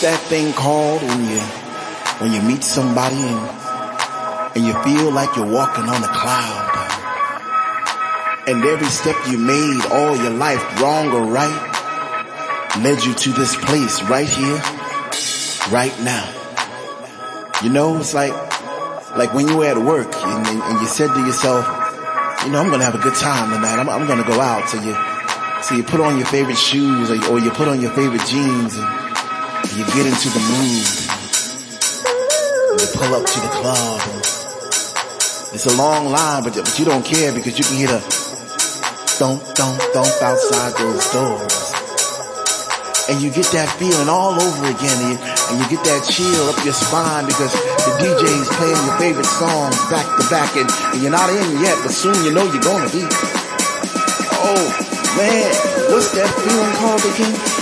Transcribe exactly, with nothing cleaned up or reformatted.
What's that thing called when you, when you meet somebody and, and you feel like you're walking on a cloud? And every step you made all your life, wrong or right, led you to this place right here, right now. You know, it's like, like when you were at work and, and, and you said to yourself, you know, I'm going to have a good time tonight. I'm, I'm going to go out. So you, so you put on your favorite shoes or you, or you put on your favorite jeans and, and you get into the mood. And you pull up to the club. And it's a long line, but, but you don't care because you can hear the thump, thump, thump outside those doors. And you get that feeling all over again, and you, and you get that chill up your spine because the D J's playing your favorite songs back to back, and, and you're not in yet, but soon you know you're gonna be. Oh man, what's that feeling called again?